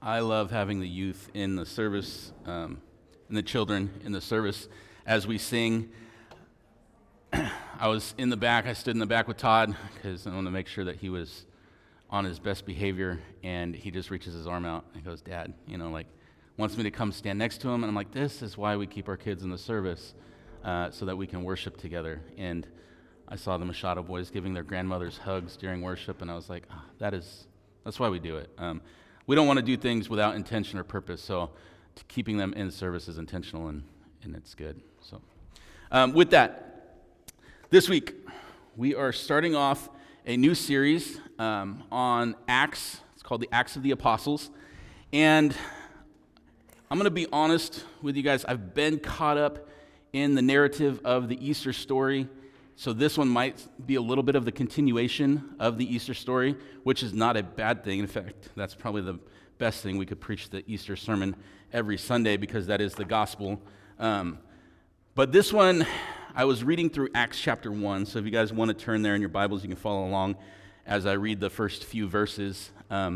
I love having the youth in the service, and the children in the service as we sing. I stood in the back with Todd because I wanted to make sure that he was on his best behavior, and he just reaches his arm out and goes, "Dad," wants me to come stand next to him, and I'm like, this is why we keep our kids in the service, so that we can worship together. And I saw the Machado boys giving their grandmothers hugs during worship, and I was like, that's why we do it. We don't want to do things without intention or purpose, so keeping them in service is intentional, and it's good. So, with that, this week we are starting off a new series on Acts. It's called the Acts of the Apostles, and I'm going to be honest with you guys. I've been caught up in the narrative of the Easter story, so this one might be a little bit of the continuation of the Easter story, which is not a bad thing. In fact, that's probably the best thing. We could preach the Easter sermon every Sunday because that is the gospel. But this one, I was reading through Acts chapter 1, so if you guys want to turn there in your Bibles, you can follow along as I read the first few verses.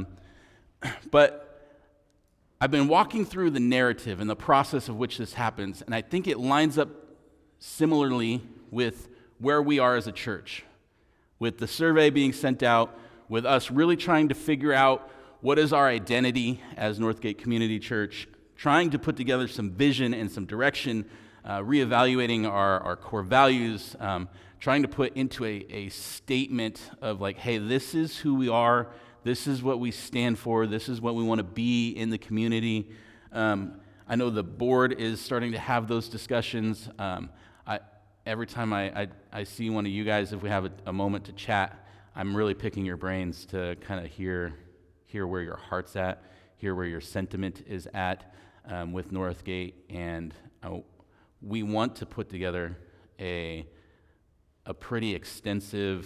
But I've been walking through the narrative and the process of which this happens, and I think it lines up similarly with where we are as a church, with the survey being sent out, with us really trying to figure out what is our identity as Northgate Community Church, trying to put together some vision and some direction, reevaluating our core values, trying to put into a statement of like, hey, this is who we are, this is what we stand for, this is what we want to be in the community. I know the board is starting to have those discussions. Every time I see one of you guys, if we have a moment to chat, I'm really picking your brains to kind of hear where your heart's at, hear where your sentiment is at with Northgate, and we want to put together a pretty extensive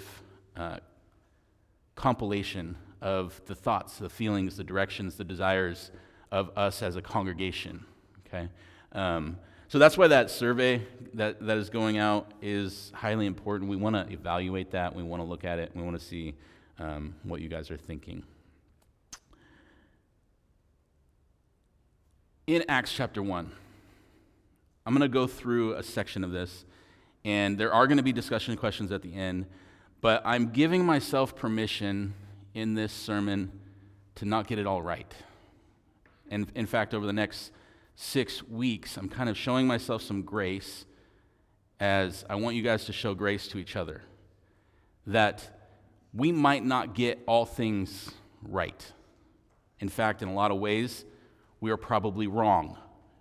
compilation of the thoughts, the feelings, the directions, the desires of us as a congregation, okay? So that's why that survey that is going out is highly important. We want to evaluate that. We want to look at it. We want to see what you guys are thinking. In Acts chapter 1, I'm going to go through a section of this, and there are going to be discussion questions at the end, but I'm giving myself permission in this sermon to not get it all right. And in fact, over the next 6 weeks, I'm kind of showing myself some grace as I want you guys to show grace to each other, that we might not get all things right. In fact, in a lot of ways, we are probably wrong.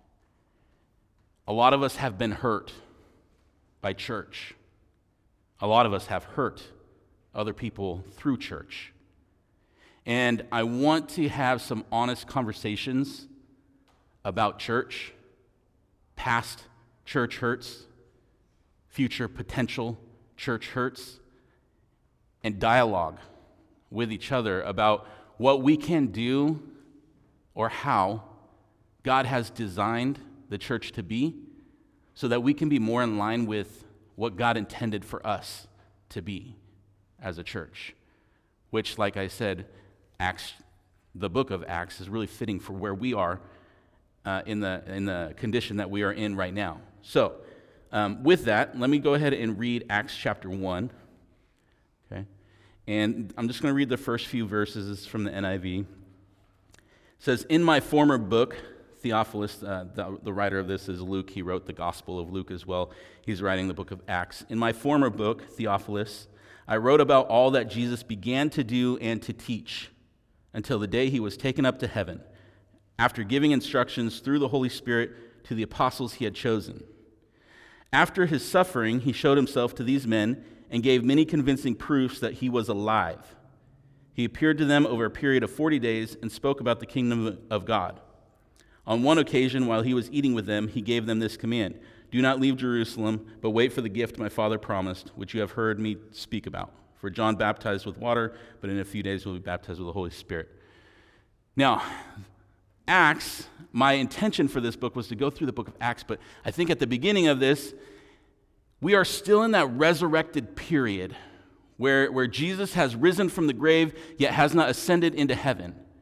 A lot of us have been hurt by church. A lot of us have hurt other people through church. And I want to have some honest conversations about church, past church hurts, future potential church hurts, and dialogue with each other about what we can do or how God has designed the church to be so that we can be more in line with what God intended for us to be as a church, which, like I said, the book of Acts is really fitting for where we are in the condition that we are in right now. So, with that, let me go ahead and read Acts chapter 1. Okay, and I'm just going to read the first few verses. This is from the NIV. It says, "In my former book, Theophilus," the writer of this is Luke. He wrote the Gospel of Luke as well. He's writing the book of Acts. "In my former book, Theophilus, I wrote about all that Jesus began to do and to teach until the day he was taken up to heaven, after giving instructions through the Holy Spirit to the apostles he had chosen. After his suffering, he showed himself to these men and gave many convincing proofs that he was alive. He appeared to them over a period of 40 days and spoke about the kingdom of God. On one occasion, while he was eating with them, he gave them this command: 'Do not leave Jerusalem, but wait for the gift my Father promised, which you have heard me speak about. For John baptized with water, but in a few days will be baptized with the Holy Spirit.'" Now, Acts, my intention for this book was to go through the book of Acts, but I think at the beginning of this, we are still in that resurrected period where Jesus has risen from the grave, yet has not ascended into heaven.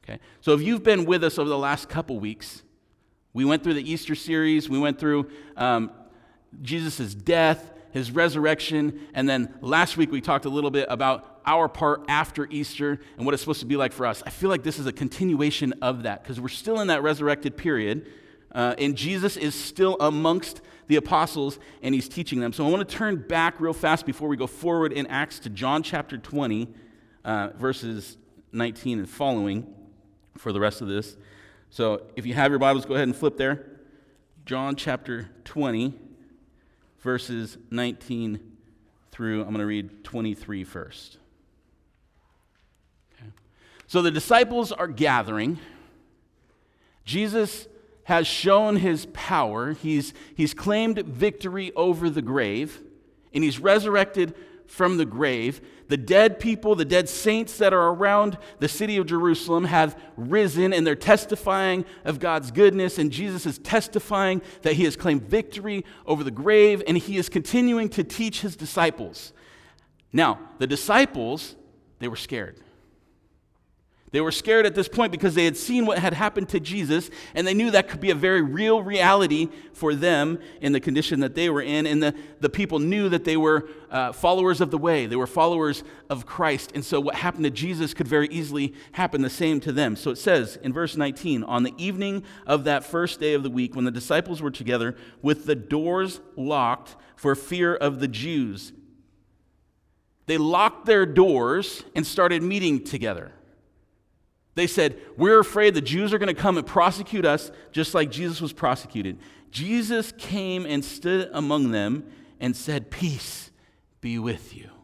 Okay? So if you've been with us over the last couple weeks, we went through the Easter series, we went through Jesus' death, his resurrection, and then last week we talked a little bit about our part after Easter and what it's supposed to be like for us. I feel like this is a continuation of that because we're still in that resurrected period, and Jesus is still amongst the apostles, and he's teaching them. So I want to turn back real fast before we go forward in Acts to John chapter 20, verses 19 and following for the rest of this. So if you have your Bibles, go ahead and flip there. John chapter 20, verses 19 through, I'm going to read 23 first. Okay. So the disciples are gathering. Jesus has shown his power. He's claimed victory over the grave, and he's resurrected from the grave. The dead people, the dead saints that are around the city of Jerusalem have risen, and they're testifying of God's goodness, and Jesus is testifying that he has claimed victory over the grave, and he is continuing to teach his disciples. Now, the disciples, they were scared. They were scared at this point because they had seen what had happened to Jesus, and they knew that could be a very real reality for them in the condition that they were in. And the people knew that they were followers of the way. They were followers of Christ. And so what happened to Jesus could very easily happen the same to them. So it says in verse 19, on the evening of that first day of the week, when the disciples were together with the doors locked for fear of the Jews, they locked their doors and started meeting together. They said, we're afraid the Jews are going to come and prosecute us just like Jesus was prosecuted. Jesus came and stood among them and said, peace be with you.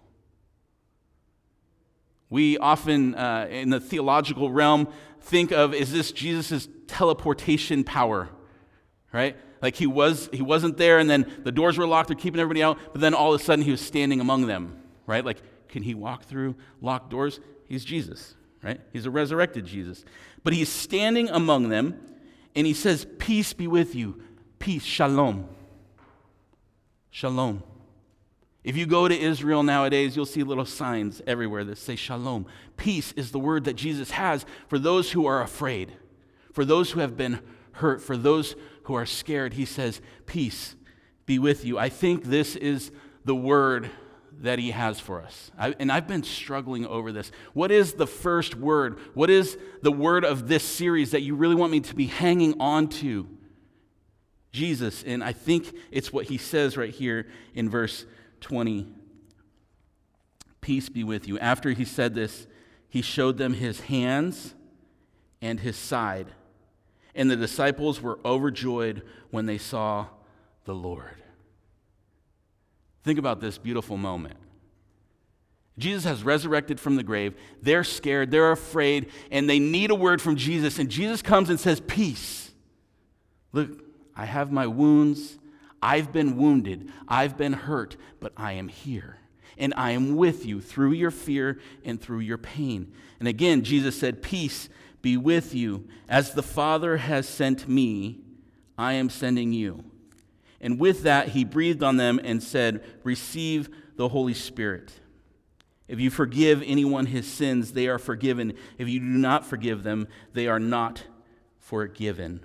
We often, in the theological realm, think of, is this Jesus' teleportation power, right? Like he wasn't there and then the doors were locked, they're keeping everybody out, but then all of a sudden he was standing among them, right? Like, can he walk through locked doors? He's Jesus. Right? He's a resurrected Jesus. But he's standing among them, and he says, peace be with you. Peace, shalom. Shalom. If you go to Israel nowadays, you'll see little signs everywhere that say shalom. Peace is the word that Jesus has for those who are afraid, for those who have been hurt, for those who are scared. He says, peace be with you. I think this is the word that he has for us. I've been struggling over this. What is the first word? What is the word of this series that you really want me to be hanging on to? Jesus. And I think it's what he says right here in verse 20. Peace be with you. After he said this, he showed them his hands and his side. And the disciples were overjoyed when they saw the Lord. Think about this beautiful moment. Jesus has resurrected from the grave. They're scared, they're afraid, and they need a word from Jesus. And Jesus comes and says, peace. Look, I have my wounds. I've been wounded. I've been hurt, but I am here. And I am with you through your fear and through your pain. And again, Jesus said, peace be with you. As the Father has sent me, I am sending you. And with that, he breathed on them and said, receive the Holy Spirit. If you forgive anyone his sins, they are forgiven. If you do not forgive them, they are not forgiven.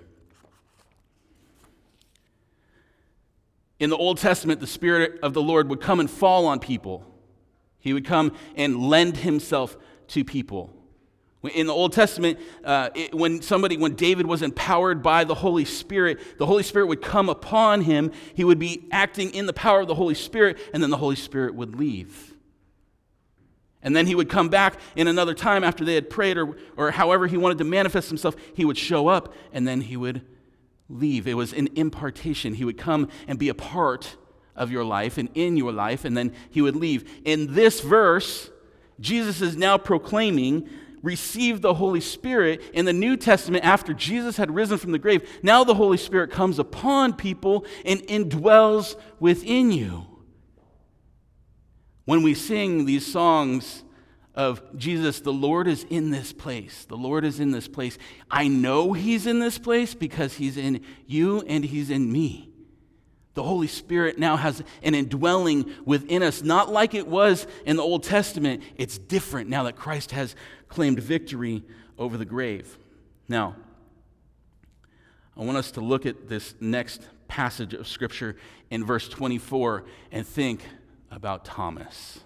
In the Old Testament, the Spirit of the Lord would come and fall on people. He would come and lend himself to people. In the Old Testament, when David was empowered by the Holy Spirit would come upon him. He would be acting in the power of the Holy Spirit, and then the Holy Spirit would leave. And then he would come back in another time after they had prayed, or however he wanted to manifest himself. He would show up, and then he would leave. It was an impartation. He would come and be a part of your life and in your life, and then he would leave. In this verse, Jesus is now proclaiming, receive the Holy Spirit. In the New Testament, after Jesus had risen from the grave, now the Holy Spirit comes upon people and indwells within you. When we sing these songs of Jesus, the Lord is in this place. The Lord is in this place. I know he's in this place because he's in you and he's in me. The Holy Spirit now has an indwelling within us, not like it was in the Old Testament. It's different now that Christ has claimed victory over the grave. Now, I want us to look at this next passage of Scripture in verse 24 and think about Thomas.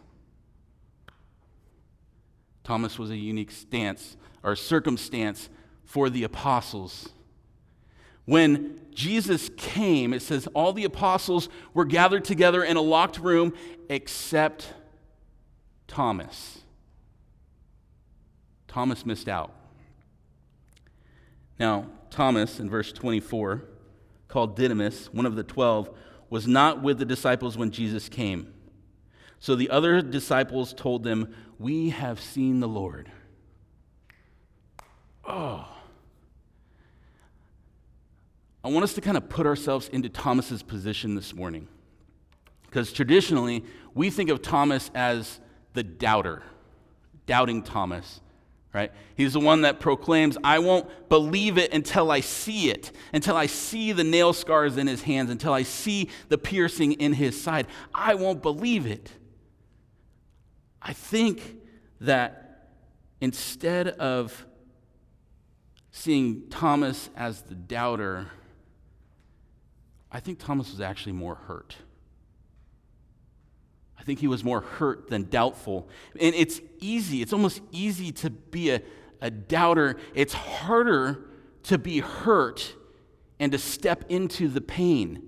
Thomas was a unique stance or circumstance for the apostles. When Jesus came, it says all the apostles were gathered together in a locked room except Thomas. Thomas missed out. Now, Thomas, in verse 24, called Didymus, one of the 12, was not with the disciples when Jesus came. So the other disciples told them, "We have seen the Lord." Oh. I want us to kind of put ourselves into Thomas's position this morning. Because traditionally, we think of Thomas as the doubter, doubting Thomas, right? He's the one that proclaims, "I won't believe it until I see it, until I see the nail scars in his hands, until I see the piercing in his side. I won't believe it." I think that instead of seeing Thomas as the doubter, I think Thomas was actually more hurt. I think he was more hurt than doubtful. And it's almost easy to be a doubter. It's harder to be hurt and to step into the pain.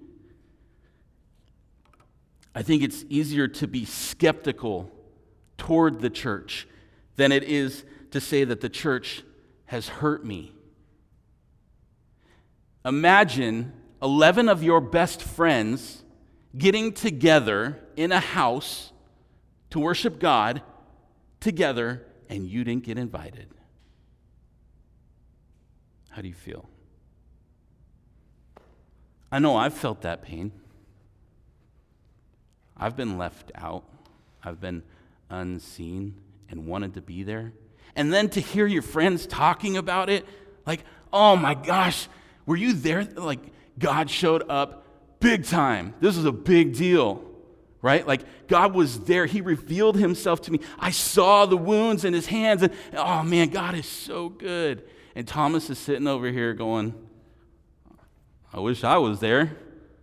I think it's easier to be skeptical toward the church than it is to say that the church has hurt me. Imagine 11 of your best friends getting together in a house to worship God together, and you didn't get invited. How do you feel? I know I've felt that pain. I've been left out. I've been unseen and wanted to be there. And then to hear your friends talking about it, like, "Oh my gosh, were you there?" Like, God showed up big time. This is a big deal, right? Like, God was there. He revealed himself to me. I saw the wounds in his hands, and oh man, God is so good. And Thomas is sitting over here going, "I wish I was there."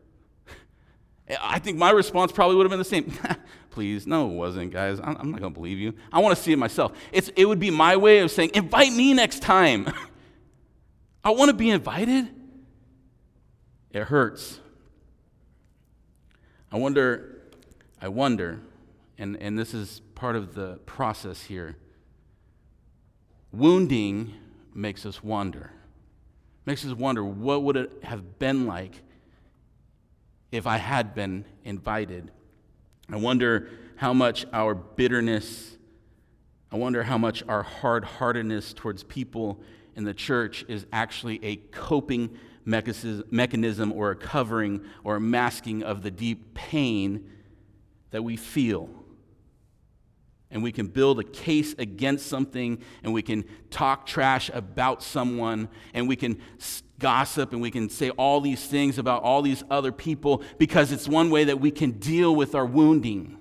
I think my response probably would have been the same. "Please, no, it wasn't, guys. I'm not going to believe you. I want to see it myself." It would be my way of saying, "Invite me next time." I want to be invited. It hurts. I wonder, and this is part of the process here. Wounding makes us wonder. Makes us wonder, what would it have been like if I had been invited? I wonder how much our bitterness, I wonder how much our hard-heartedness towards people in the church is actually a coping mechanism or a covering or a masking of the deep pain that we feel. And we can build a case against something, and we can talk trash about someone, and we can gossip, and we can say all these things about all these other people because it's one way that we can deal with our wounding.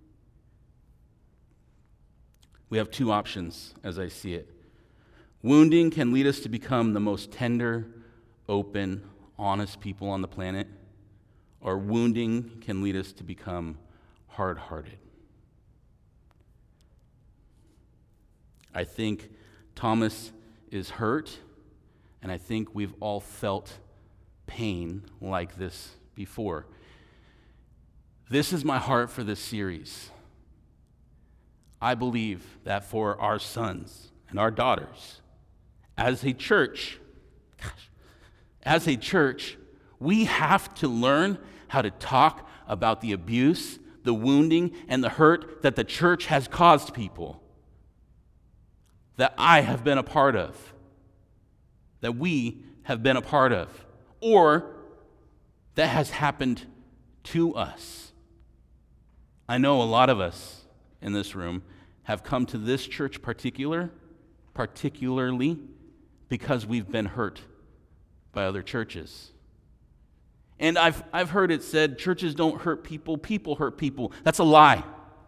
We have two options as I see it. Wounding can lead us to become the most tender, open, honest people on the planet, or wounding can lead us to become hard-hearted. I think Thomas is hurt, and I think we've all felt pain like this before. This is my heart for this series. I believe that for our sons and our daughters, as a church, we have to learn how to talk about the abuse, the wounding, and the hurt that the church has caused people, that I have been a part of, that we have been a part of, or that has happened to us. I know a lot of us in this room have come to this church particularly because we've been hurt by other churches. And I've heard it said, churches don't hurt people, people hurt people. That's a lie.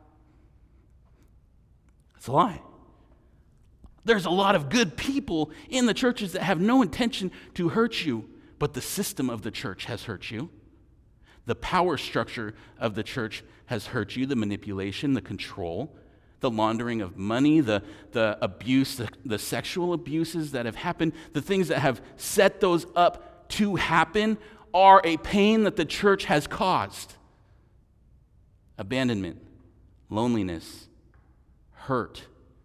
That's a lie. There's a lot of good people in the churches that have no intention to hurt you, but the system of the church has hurt you. The power structure of the church has hurt you, the manipulation, the control, the laundering of money, the abuse, the sexual abuses that have happened, the things that have set those up to happen are a pain that the church has caused. Abandonment, loneliness, hurt.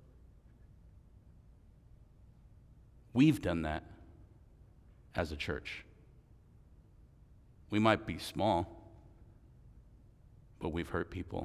We've done that as a church. We might be small, but we've hurt people.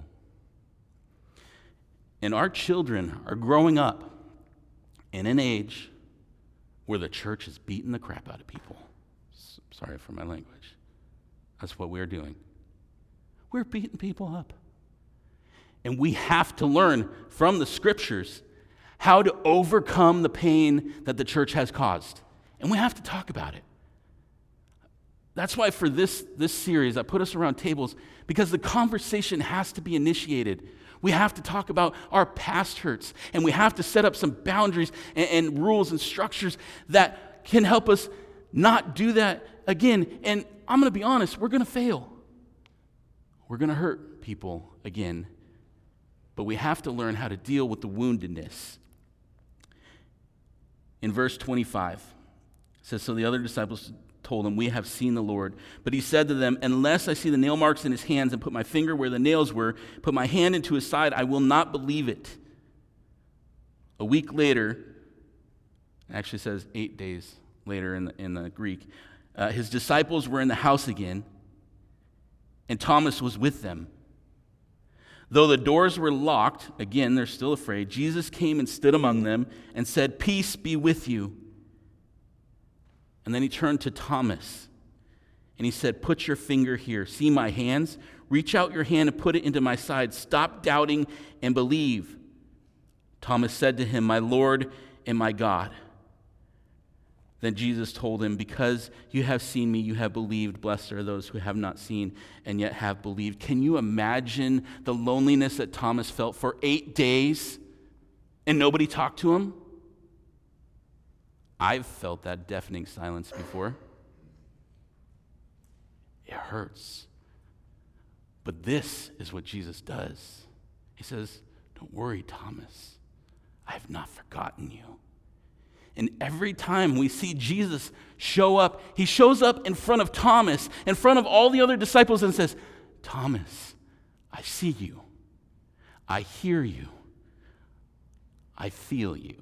And our children are growing up in an age where the church is beating the crap out of people. Sorry for my language. That's what we're doing. We're beating people up. And we have to learn from the scriptures how to overcome the pain that the church has caused. And we have to talk about it. That's why for this series, I put us around tables, because the conversation has to be initiated. We have to talk about our past hurts, and we have to set up some boundaries and rules and structures that can help us not do that again. And I'm going to be honest, we're going to fail. We're going to hurt people again. But we have to learn how to deal with the woundedness. In verse 25, it says, "So the other disciples told him, 'We have seen the Lord.' But he said to them, 'Unless I see the nail marks in his hands and put my finger where the nails were, put my hand into his side, I will not believe it.'" A week later, it actually says 8 days later in the Greek, his disciples were in the house again, and Thomas was with them. Though the doors were locked, again, they're still afraid, Jesus came and stood among them and said, "Peace be with you." And then he turned to Thomas and he said, "Put your finger here. See my hands? Reach out your hand and put it into my side. Stop doubting and believe." Thomas said to him, "My Lord and my God." Then Jesus told him, "Because you have seen me, you have believed. Blessed are those who have not seen and yet have believed." Can you imagine the loneliness that Thomas felt for 8 days and nobody talked to him? I've felt that deafening silence before. It hurts. But this is what Jesus does. He says, "Don't worry, Thomas. I have not forgotten you." And every time we see Jesus show up, he shows up in front of Thomas, in front of all the other disciples, and says, "Thomas, I see you. I hear you. I feel you."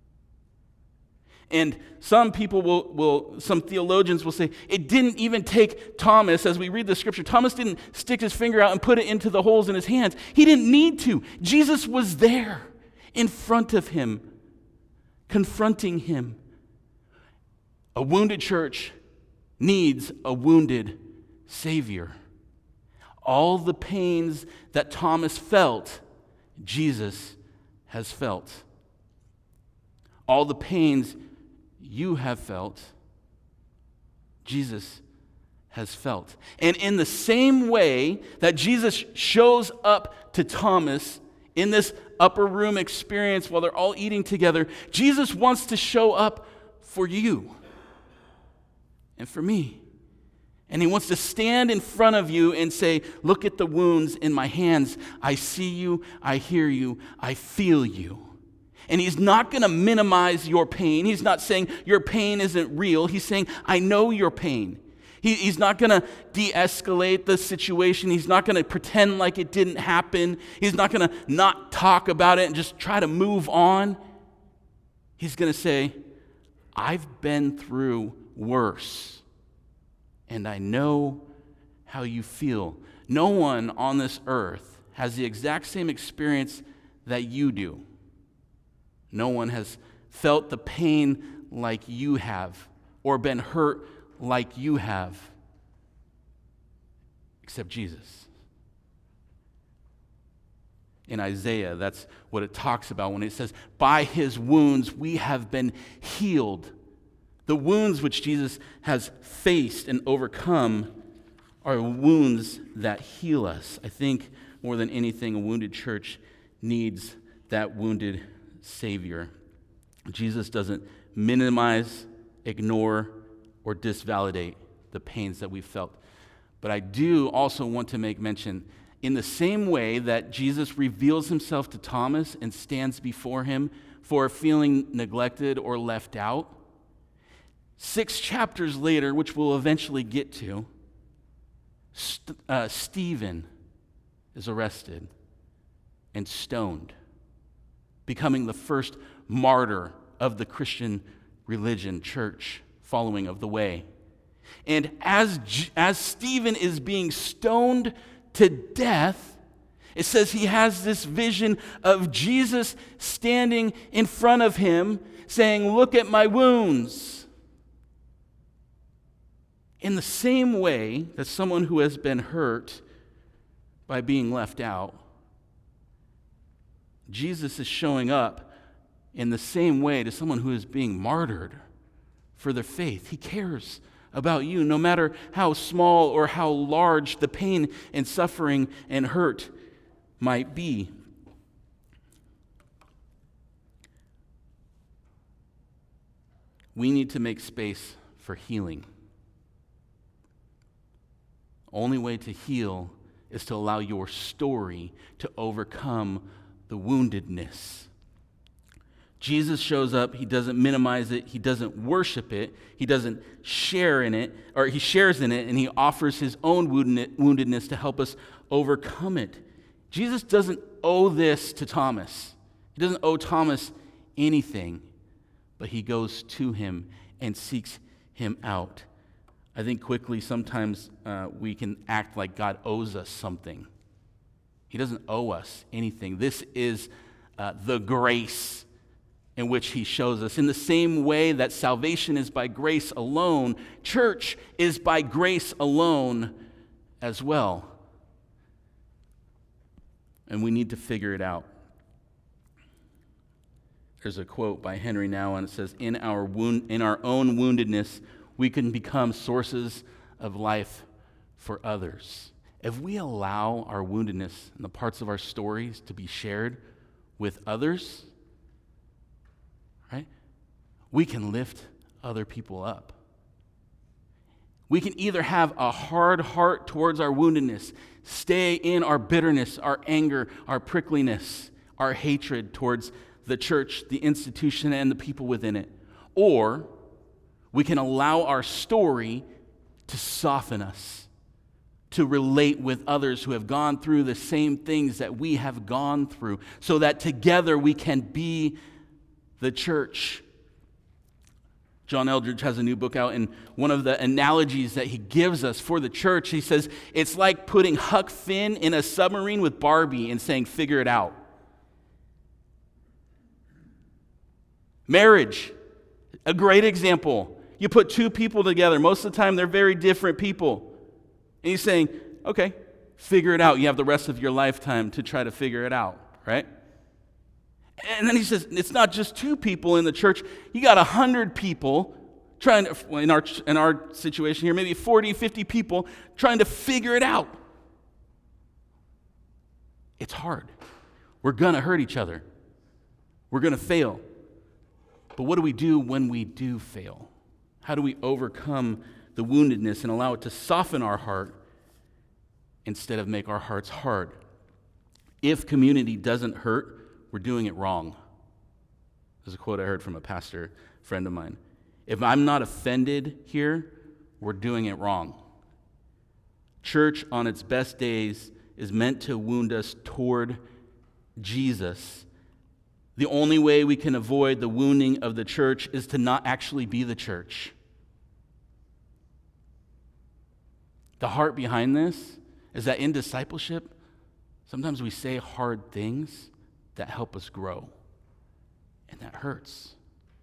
And some people some theologians will say, it didn't even take Thomas, as we read the scripture, Thomas didn't stick his finger out and put it into the holes in his hands. He didn't need to. Jesus was there in front of him, confronting him. A wounded church needs a wounded Savior. All the pains that Thomas felt, Jesus has felt. All the pains you have felt, Jesus has felt. And in the same way that Jesus shows up to Thomas in this upper room experience while they're all eating together, Jesus wants to show up for you and for me. And he wants to stand in front of you and say, "Look at the wounds in my hands. I see you, I hear you, I feel you." And he's not going to minimize your pain. He's not saying your pain isn't real. He's saying, "I know your pain." He's not going to de-escalate the situation. He's not going to pretend like it didn't happen. He's not going to not talk about it and just try to move on. He's going to say, "I've been through worse, and I know how you feel." No one on this earth has the exact same experience that you do. No one has felt the pain like you have or been hurt like you have, except Jesus. In Isaiah, that's what it talks about when it says, "By his wounds we have been healed." The wounds which Jesus has faced and overcome are wounds that heal us. I think more than anything, a wounded church needs that wounded Savior. Jesus doesn't minimize, ignore, or disvalidate the pains that we've felt. But I do also want to make mention, in the same way that Jesus reveals himself to Thomas and stands before him for feeling neglected or left out, 6 chapters later, which we'll eventually get to, Stephen is arrested and stoned, becoming the first martyr of the Christian religion, church, following of the way. And as Stephen is being stoned to death, it says he has this vision of Jesus standing in front of him saying, "Look at my wounds." In the same way that someone who has been hurt by being left out, Jesus is showing up in the same way to someone who is being martyred for their faith. He cares about you, no matter how small or how large the pain and suffering and hurt might be. We need to make space for healing. Only way to heal is to allow your story to overcome the woundedness. Jesus shows up, he doesn't minimize it, he doesn't worship it, he doesn't share in it, or he shares in it, and he offers his own woundedness to help us overcome it. Jesus doesn't owe this to Thomas. He doesn't owe Thomas anything, but he goes to him and seeks him out. I think quickly sometimes we can act like God owes us something. He doesn't owe us anything. This is the grace in which he shows us. In the same way that salvation is by grace alone, church is by grace alone as well. And we need to figure it out. There's a quote by Henry Nouwen. It says, in our own woundedness, we can become sources of life for others. If we allow our woundedness and the parts of our stories to be shared with others, right, we can lift other people up. We can either have a hard heart towards our woundedness, stay in our bitterness, our anger, our prickliness, our hatred towards the church, the institution, and the people within it. Or we can allow our story to soften us, to relate with others who have gone through the same things that we have gone through, so that together we can be the church. John Eldredge has a new book out, and one of the analogies that he gives us for the church, he says, it's like putting Huck Finn in a submarine with Barbie and saying, figure it out. Marriage, a great example. You put 2 people together. Most of the time, they're very different people. And he's saying, okay, figure it out. You have the rest of your lifetime to try to figure it out, right? And then he says, it's not just 2 people in the church. You got 100 people trying to, well, in our situation here, maybe 40, 50 people trying to figure it out. It's hard. We're going to hurt each other. We're going to fail. But what do we do when we do fail? How do we overcome the woundedness and allow it to soften our heart instead of make our hearts hard? If community doesn't hurt, we're doing it wrong. There's a quote I heard from a pastor friend of mine. If I'm not offended here, we're doing it wrong. Church on its best days is meant to wound us toward Jesus. The only way we can avoid the wounding of the church is to not actually be the church. The heart behind this is that in discipleship, sometimes we say hard things that help us grow, and that hurts.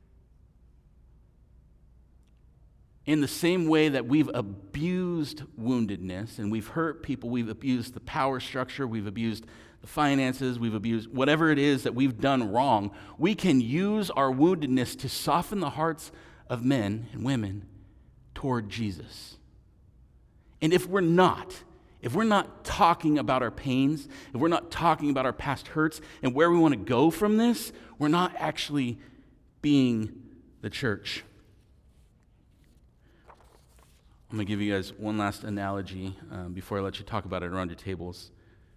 In the same way that we've abused woundedness and we've hurt people, we've abused the power structure, we've abused the finances, we've abused whatever it is that we've done wrong, we can use our woundedness to soften the hearts of men and women toward Jesus. And if we're not talking about our pains, if we're not talking about our past hurts and where we want to go from this, we're not actually being the church. I'm going to give you guys one last analogy before I let you talk about it around your tables.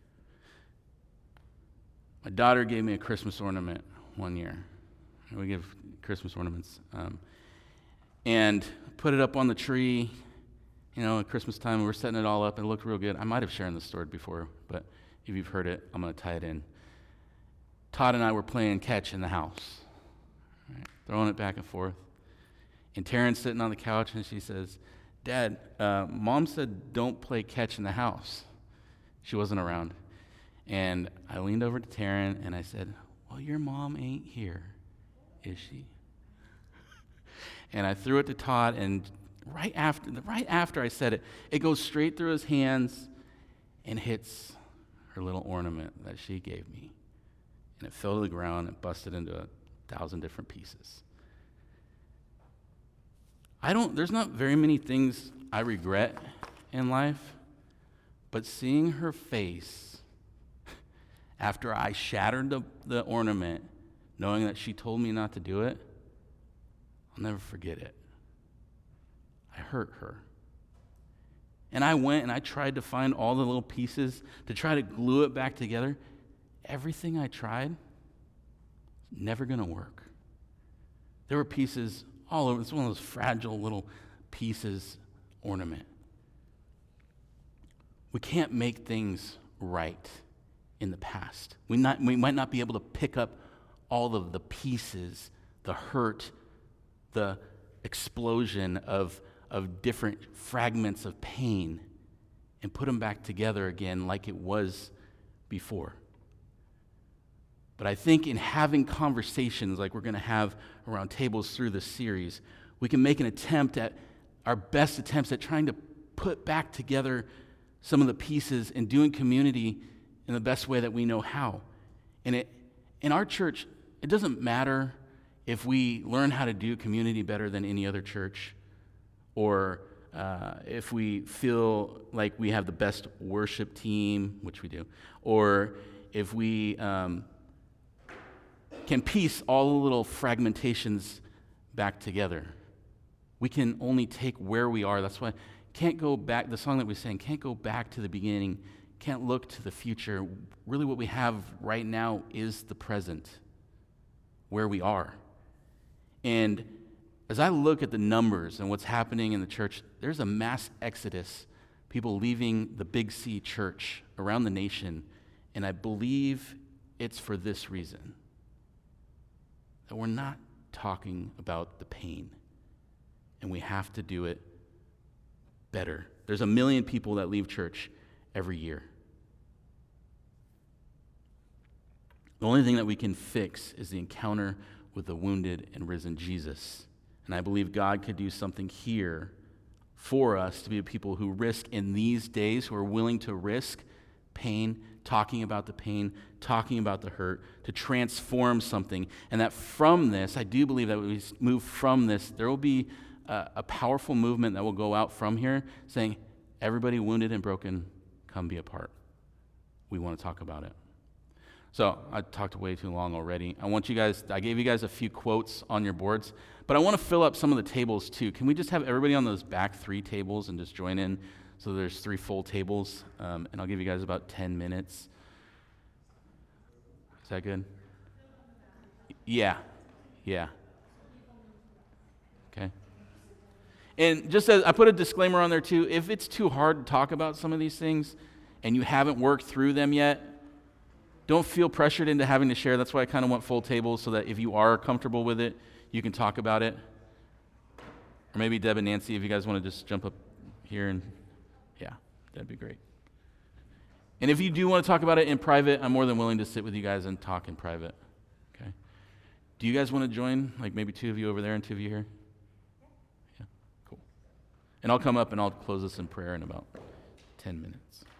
My daughter gave me a Christmas ornament one year. We give Christmas ornaments. And put it up on the tree, at Christmas time. We were setting it all up, and it looked real good. I might have shared this story before, but if you've heard it, I'm going to tie it in. Todd and I were playing catch in the house, right, throwing it back and forth. And Taryn's sitting on the couch, and she says, "Dad, Mom said don't play catch in the house." She wasn't around. And I leaned over to Taryn, and I said, "Well, your mom ain't here, is she?" And I threw it to Todd, and right after I said it, it goes straight through his hands and hits her little ornament that she gave me. And it fell to the ground and busted into 1,000 different pieces. There's not very many things I regret in life, but seeing her face after I shattered the ornament, knowing that she told me not to do it, I'll never forget it. I hurt her. And I went and I tried to find all the little pieces to try to glue it back together. Everything I tried, never going to work. There were pieces all over. It's one of those fragile little pieces ornament. We can't make things right in the past. We might not be able to pick up all of the pieces, the hurt, the explosion of different fragments of pain, and put them back together again like it was before. But I think in having conversations like we're going to have around tables through this series, we can make our best attempts at trying to put back together some of the pieces and doing community in the best way that we know how. And in our church, it doesn't matter if we learn how to do community better than any other church, or if we feel like we have the best worship team, which we do, or if we can piece all the little fragmentations back together. We can only take where we are. That's why can't go back, the song that we sang, can't go back to the beginning, can't look to the future. Really what we have right now is the present, where we are. And as I look at the numbers and what's happening in the church, there's a mass exodus, people leaving the Big C church around the nation, and I believe it's for this reason, that we're not talking about the pain, and we have to do it better. There's 1 million people that leave church every year. The only thing that we can fix is the encounter with the wounded and risen Jesus. And I believe God could do something here for us to be a people who risk in these days, who are willing to risk pain, talking about the pain, talking about the hurt, to transform something. And that from this, I do believe that we move from this, there will be a powerful movement that will go out from here saying, everybody wounded and broken, come be a part. We want to talk about it. So I talked way too long already. I gave you guys a few quotes on your boards, but I want to fill up some of the tables too. Can we just have everybody on those back 3 tables and just join in? So there's 3 full tables, and I'll give you guys about 10 minutes. Is that good? Yeah. Okay. And just as I put a disclaimer on there too, if it's too hard to talk about some of these things and you haven't worked through them yet, don't feel pressured into having to share. That's why I kind of want full tables, so that if you are comfortable with it, you can talk about it. Or maybe Deb and Nancy, if you guys want to just jump up here, and yeah, that'd be great. And if you do want to talk about it in private, I'm more than willing to sit with you guys and talk in private. Okay? Do you guys want to join? Like maybe 2 of you over there and 2 of you here? Yeah, cool. And I'll come up and I'll close this in prayer in about 10 minutes.